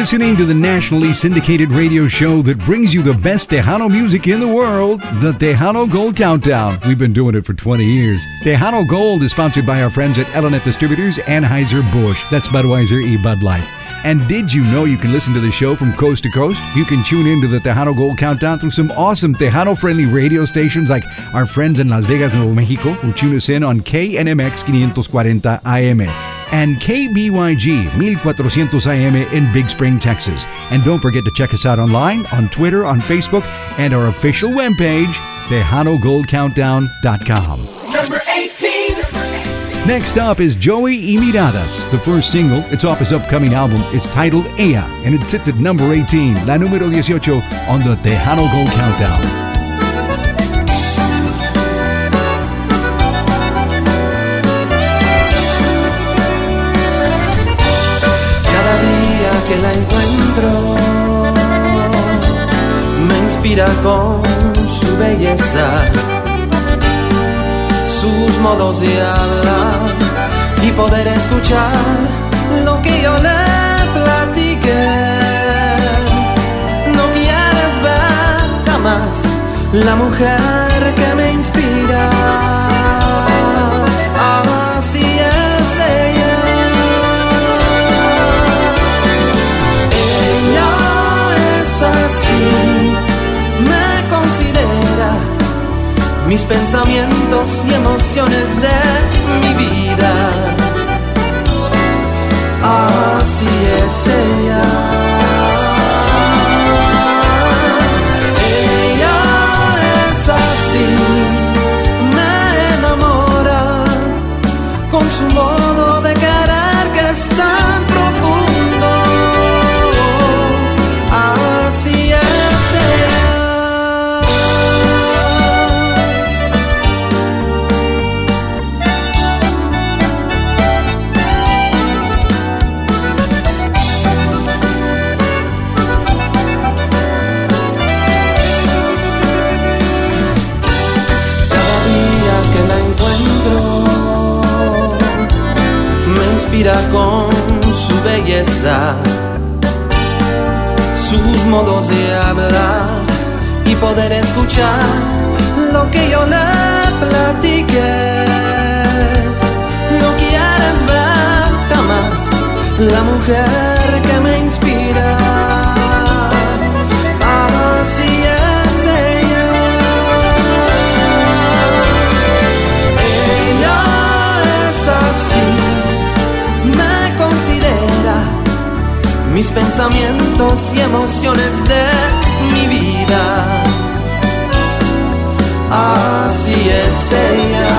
listening to the nationally syndicated radio show that brings you the best Tejano music in the world, the Tejano Gold Countdown. We've been doing it for 20 years. Tejano Gold is sponsored by our friends at L&F Distributors, Anheuser-Busch. That's Budweiser e Bud Light. And did you know you can listen to the show from coast to coast? You can tune into the Tejano Gold Countdown through some awesome Tejano-friendly radio stations like our friends in Las Vegas, Nuevo Mexico, who tune us in on KNMX 540 AM and KBYG 1400 AM in Big Spring, Texas. And don't forget to check us out online, on Twitter, on Facebook, and our official webpage, TejanoGoldCountdown.com. Number 18. Next up is Joey y Miradas. The first single, it's off his upcoming album, is titled Ella, and it sits at number 18, la número 18 on the Tejano Gold Countdown. Cada día que la encuentro me inspira con su belleza, sus modos de hablar y poder escuchar lo que yo le platiqué. No quieres ver jamás la mujer que me inspira. Así es ella. Ella es así, me considera mis pensamientos y emociones de mi vida. Así es ella. Ella es así, me enamora con su modo de querer que es tan profundo. Así es ella. Con su belleza, sus modos de hablar y poder escuchar lo que yo le platiqué. No quieres ver jamás la mujer que me inspira. Así es ella. Ella es así, me considera mis pensamientos y emociones de mi vida. Así es ella.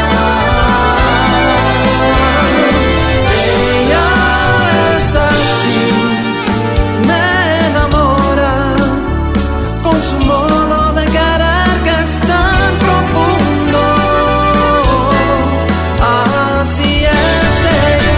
Ella es así, me enamora con su modo de querer que es tan profundo. Así es ella.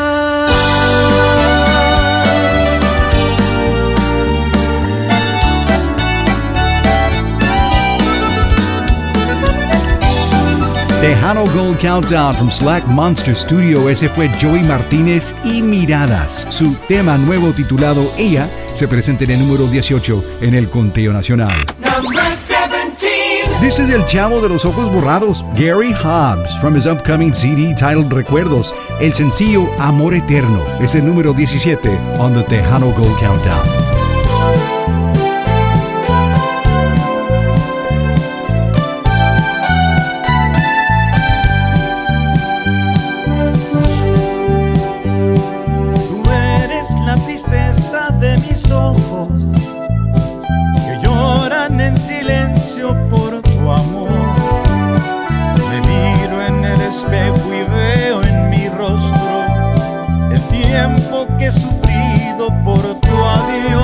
Tejano Gold Countdown from Slack Monster Studio. Ese fue Joey Martínez y Miradas. Su tema nuevo titulado Ella se presenta en el número 18 en el conteo nacional. Number 17. This is El Chavo de los Ojos Borrados, Gary Hobbs, from his upcoming CD titled Recuerdos. El sencillo Amor Eterno es el número 17 on the Tejano Gold Countdown. Que lloran en silencio por tu amor. Me miro en el espejo y veo en mi rostro el tiempo que he sufrido por tu adiós.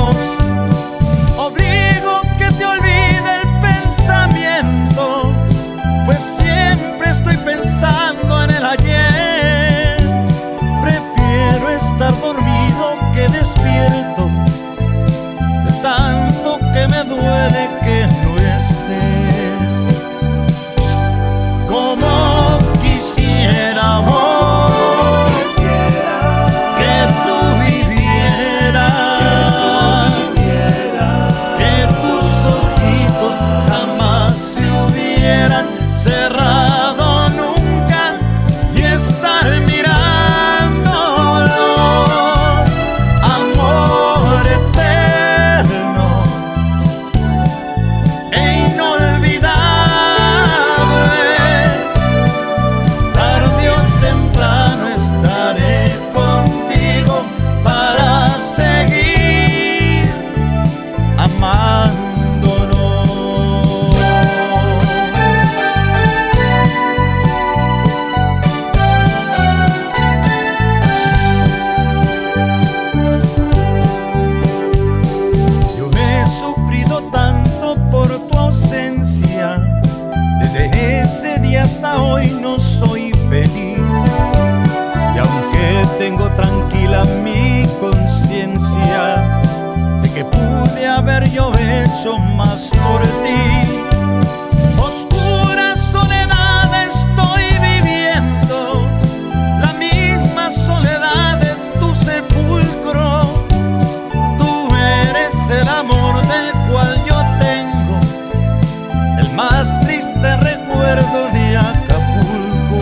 hecho más por ti. Oscura soledad estoy viviendo, la misma soledad de tu sepulcro. Tú eres el amor del cual yo tengo el más triste recuerdo de Acapulco.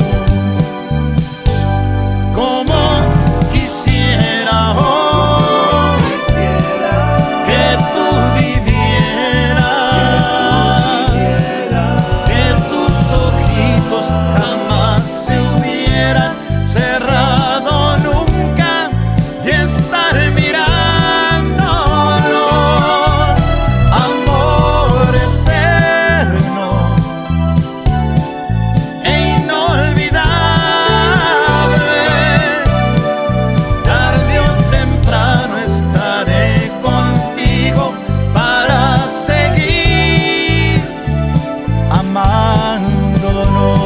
Como quisiera hoy que tú vivieras, que tus ojitos jamás se hubieran cerrado nunca y estar mirándonos, amor eterno e inolvidable. Tarde o temprano estaré contigo para seguir amándonos.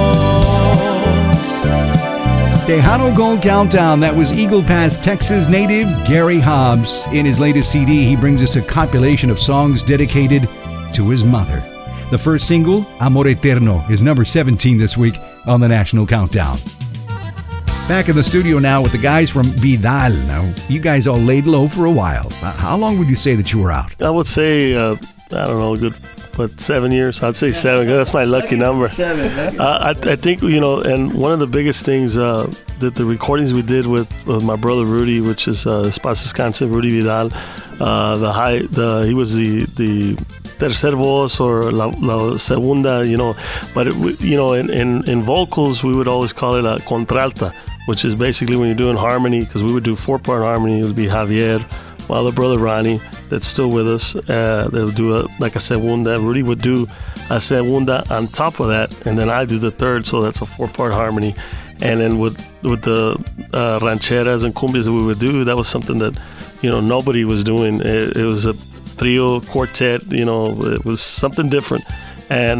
Tejano Gold Countdown. That was Eagle Pass, Texas native Gary Hobbs. In his latest CD, he brings us a compilation of songs dedicated to his mother. The first single, Amor Eterno, is number 17 this week on the National Countdown. Back in the studio now with the guys from Vidal. Now, you guys all laid low for a while. How long would you say that you were out? I would say, I don't know, good, but 7 years. I'd say 7. That's my lucky number. 7. I think, and one of the biggest things that the recordings we did with my brother Rudy, which is Espacios Cancer, Rudy Vidal, he was the tercer voz or la segunda, but in vocals we would always call it a contralta, which is basically when you're doing harmony, because we would do 4-part harmony. It would be Javier, my other brother Ronnie, that's still with us. They would do a segunda. Rudy would do a segunda on top of that, and then I do the third, so that's a 4-part harmony. And then with the rancheras and cumbias that we would do, that was something that nobody was doing. It was a trio, quartet. It was something different. And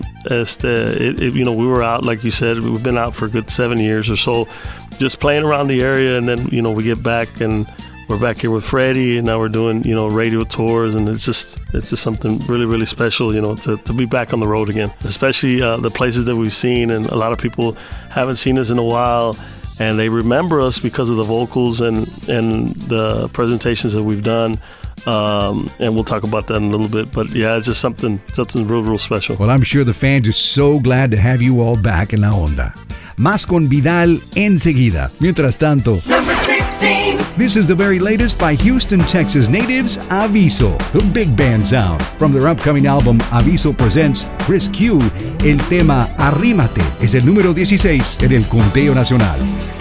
we were out, like you said, we've been out for a good 7 years or so, just playing around the area. And then we get back and we're back here with Freddie, and now we're doing radio tours, and it's just something really, really special, to be back on the road again, especially the places that we've seen. And a lot of people haven't seen us in a while, and they remember us because of the vocals and the presentations that we've done. And we'll talk about that in a little bit, but yeah, it's just something real, real special. Well, I'm sure the fans are so glad to have you all back in La Onda. Más con Vidal enseguida. Mientras tanto, Number 16. this is the very latest by Houston, Texas natives, Aviso, the big band sound. From their upcoming album, Aviso presents Chris Q. El tema Arrímate es el número 16 en el conteo nacional.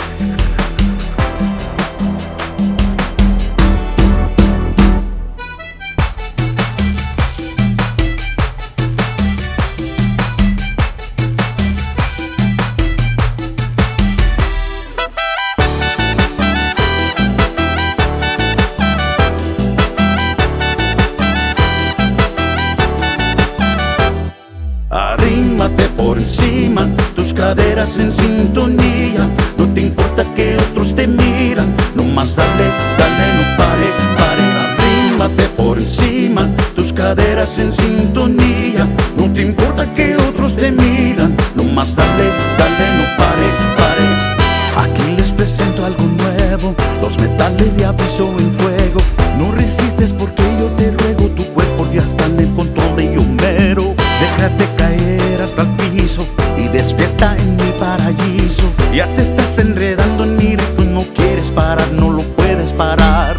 Arrímate por encima, tus caderas en sintonía. No te importa que otros te miran, nomás dale, no pare. Arrímate por encima, tus caderas en sintonía. No te importa que otros te miran, nomás dale, no pare. Aquí les presento algo nuevo, los metales de Aviso en fuego. No resistes porque yo te ruego, tu cuerpo ya está en el control de Homero. Déjate caer hasta el piso y despierta en mi paraíso. Ya te estás enredando en mi ritmo, no quieres parar, no lo puedes parar.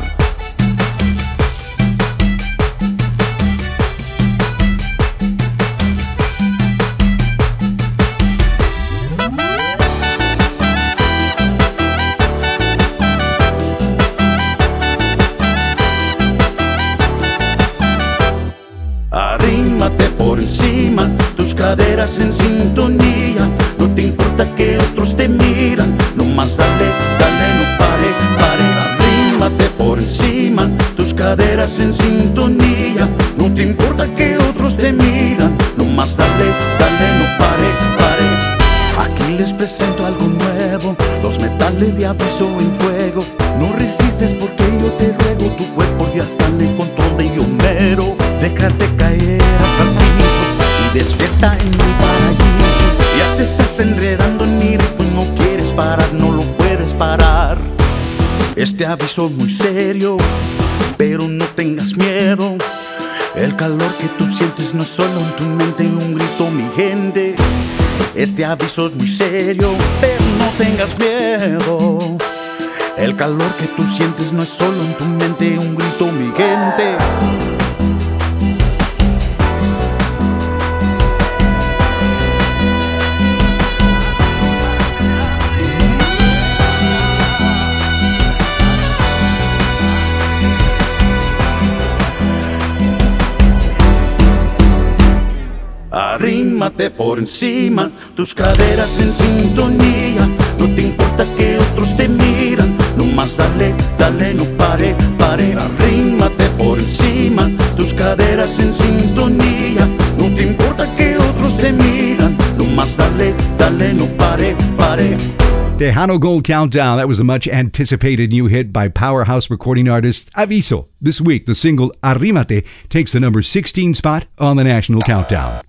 Arrímate por encima, tus caderas en sintonía. No te importa que otros te miran, nomás dale, no pare. Arrímate por encima, tus caderas en sintonía. No te importa que otros te miran, nomás dale, no pare. Aquí les presento algo nuevo, los metales de aviso en fuego. No resistes porque yo te ruego, tu cuerpo ya está en el control de Homero. Déjate caer hasta el piso y despierta en mi paraíso. Ya te estás enredando en mi ritmo, no quieres parar, no lo puedes parar. Este aviso es muy serio, pero no tengas miedo. El calor que tú sientes no es solo en tu mente un grito, mi gente. Este aviso es muy serio, pero no tengas miedo. El calor que tú sientes no es solo en tu mente un grito, mi gente. Arrímate por encima, tus caderas en sintonía. No te importa que otros te miran, nomás dale, dale, no pare, pare. Arrímate por encima, tus caderas en sintonía. No te importa que otros te miran, nomás dale, dale, no pare, pare. Tejano Gold Countdown. That was a much anticipated new hit by powerhouse recording artist Aviso. This week, the single Arrímate takes the number 16 spot on the national countdown.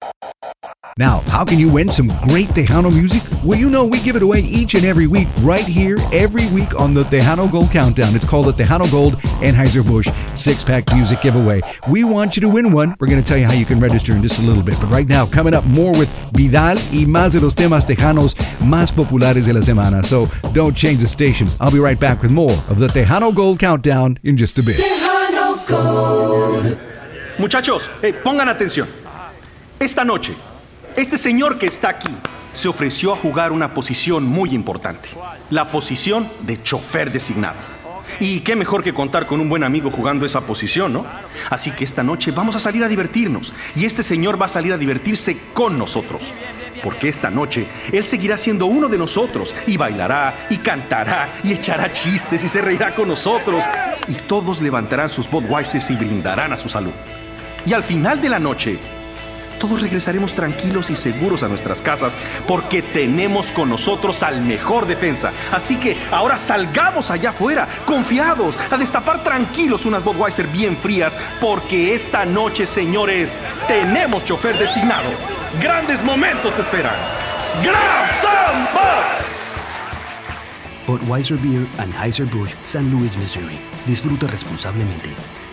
Now, how can you win some great Tejano music? Well, you know we give it away each and every week right here, every week on the Tejano Gold Countdown. It's called the Tejano Gold Anheuser-Busch 6-pack music giveaway. We want you to win one. We're going to tell you how you can register in just a little bit. But right now, coming up, more with Vidal y más de los temas tejanos más populares de la semana. So don't change the station. I'll be right back with more of the Tejano Gold Countdown in just a bit. Tejano Gold. Muchachos, pongan atención. Esta noche, este señor que está aquí se ofreció a jugar una posición muy importante. La posición de chofer designado. Y qué mejor que contar con un buen amigo jugando esa posición, ¿no? Así que esta noche vamos a salir a divertirnos. Y este señor va a salir a divertirse con nosotros. Porque esta noche él seguirá siendo uno de nosotros. Y bailará, y cantará, y echará chistes, y se reirá con nosotros. Y todos levantarán sus Budweisers y brindarán a su salud. Y al final de la noche, todos regresaremos tranquilos y seguros a nuestras casas porque tenemos con nosotros al mejor defensa. Así que ahora salgamos allá afuera, confiados, a destapar tranquilos unas Budweiser bien frías porque esta noche, señores, tenemos chofer designado. Grandes momentos te esperan. ¡Grab some Buds! Budweiser Beer, Anheuser-Busch, San Luis, Missouri. Disfruta responsablemente.